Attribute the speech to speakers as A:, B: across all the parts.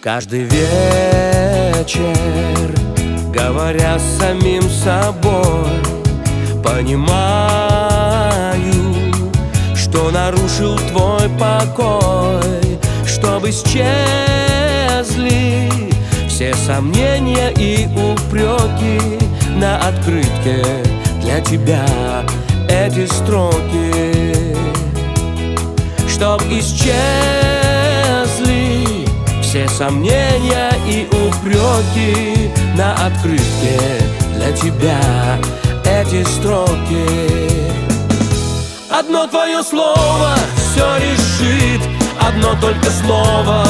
A: Каждый вечер, говоря с самим собой, понимаю, что нарушил твой покой, чтобы исчезли все сомнения и упреки. На открытке для тебя эти строки, чтоб исчезли все сомнения и упреки. На открытке для тебя эти строки. Одно твое слово все решит, одно только слово,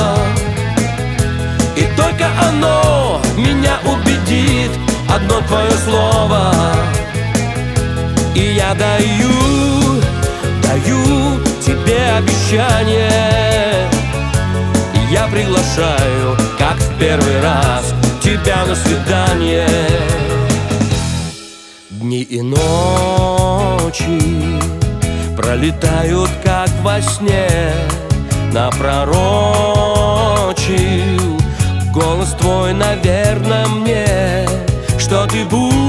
A: и только оно меня убедит. Одно твое слово, и я даю тебе обещание. Я приглашаю, как в первый раз, тебя на свидание. Дни и ночи пролетают, как во сне. Напророчил голос твой, наверное, мне, что ты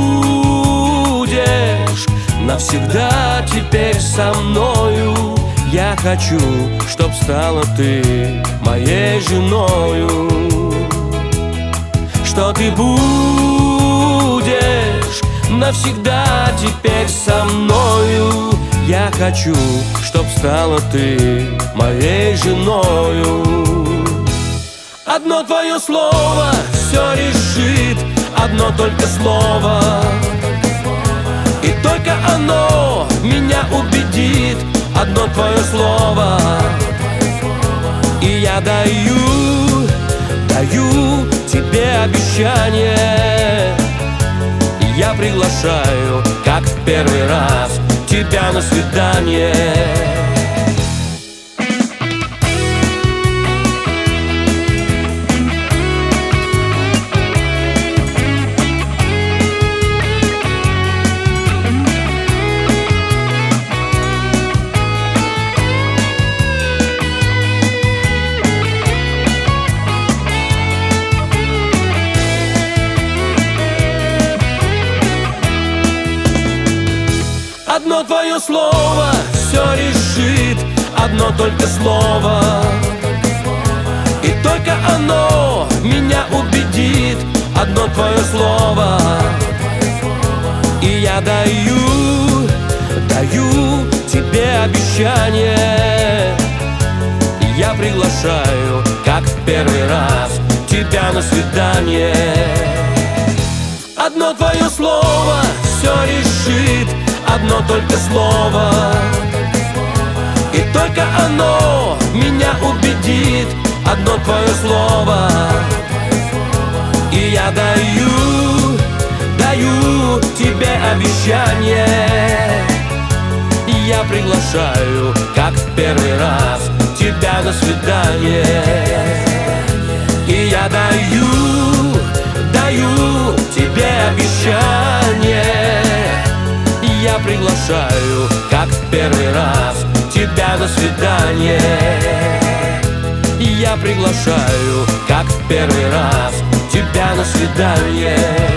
A: будешь навсегда теперь со мною. Я хочу, чтоб стала ты моей женою, что ты будешь навсегда теперь со мною. Я хочу, чтоб стала ты моей женою. Одно твое слово все решит, одно только слово, и только оно меня убедит. Одно твое слово, и я даю тебе обещание. Я приглашаю, как в первый раз, тебя на свидание. Одно твое слово все решит, одно только слово, и только оно меня убедит. Одно твое слово, и я даю тебе обещание. Я приглашаю, как в первый раз, тебя на свидание. Одно твое слово все решит, одно только слово, и только оно меня убедит. Одно твое слово, и я даю тебе обещание. Я приглашаю, как в первый раз, тебя на свидание. И я даю тебе обещание. Я приглашаю, как в первый раз, тебя на свидание. Я приглашаю, как в первый раз, тебя на свидание.